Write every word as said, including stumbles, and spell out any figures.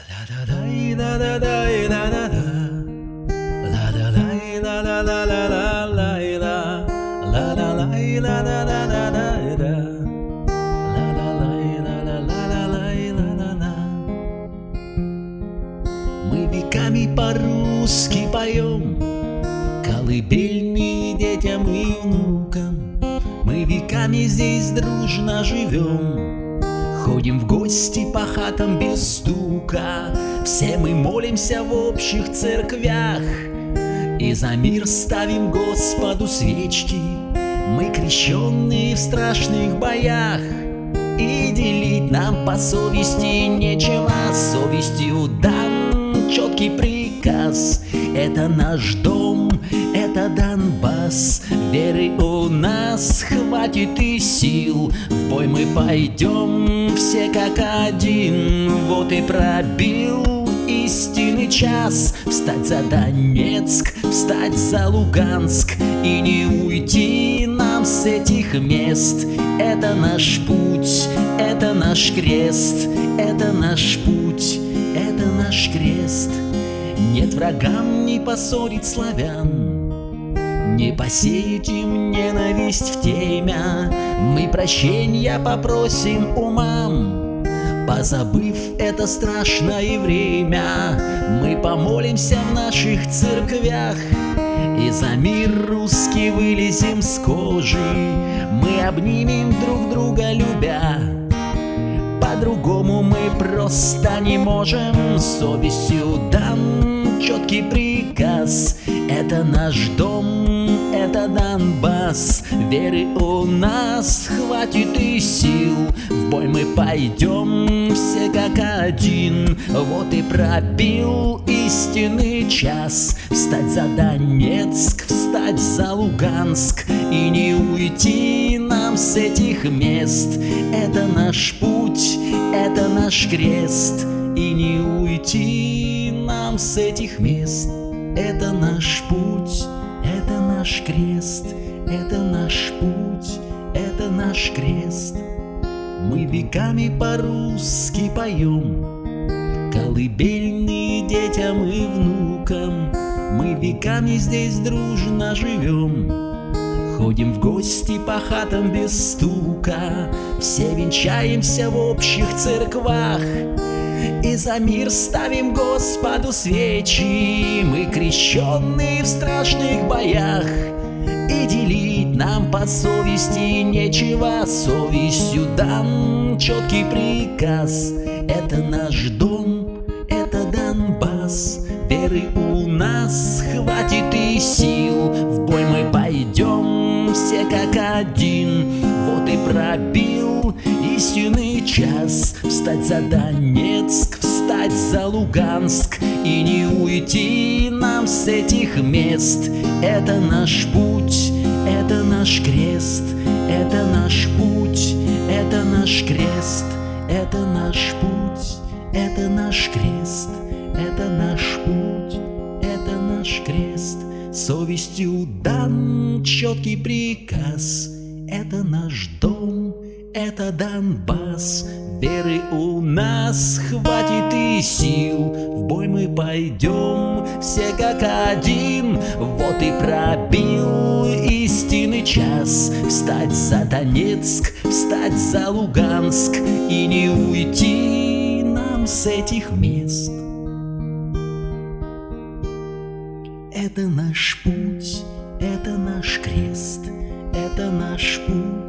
Мы веками по-русски поем колыбельные детям и внукам. Мы веками здесь дружно живем, ходим в гости по хатам без стука. Все мы молимся в общих церквях и за мир ставим Господу свечки. Мы крещенные в страшных боях, и делить нам по совести нечего. Совестью дан четкий приказ: это наш дом, это Донбасс. Веры у нас хватит и сил, в бой мы пойдем все как один. Вот и пробил истинный час: встать за Донецк, встать за Луганск и не уйти нам с этих мест. Это наш путь, это наш крест, это наш путь, это наш крест. Нет врагам не поссорить славян, не посеять им ненависть в темя. Мы прощения попросим у мам, позабыв это страшное время. Мы помолимся в наших церквях и за мир русский вылезем с кожи. Мы обнимем друг друга, любя, по-другому мы просто не можем. Совестью дан четкий приказ: это наш дом, это Донбасс. Веры у нас хватит и сил, в бой мы пойдем все как один. Вот и пробил истинный час: встать за Донецк, встать за Луганск и не уйти нам с этих мест. Это наш путь, это наш крест, и не уйти нам с этих мест. Это наш путь, это наш крест, это наш путь, это наш крест. Мы веками по-русски поем колыбельные детям и внукам. Мы веками здесь дружно живем, ходим в гости по хатам без стука. Все венчаемся в общих церквах и за мир ставим Господу свечи. Мы крещенные в страшных боях, и делить нам по совести нечего. Совестью дан четкий приказ: это наш дом, это Донбасс. Веры у нас хватит и сил, в бой мы пойдем все как один. Вот и пробил истинный час: встать за Донецк, встать за Луганск и не уйти нам с этих мест. Это наш путь, это наш крест, это наш путь, это наш крест, это наш путь, это наш крест, это наш путь, это наш крест. Совестью дан четкий приказ: это наш дом, это Донбасс. Веры у нас хватит и сил, в бой мы пойдем все как один. Вот и пробил истинный час: встать за Донецк, встать за Луганск и не уйти нам с этих мест. Это наш путь, это наш крест, это наш путь,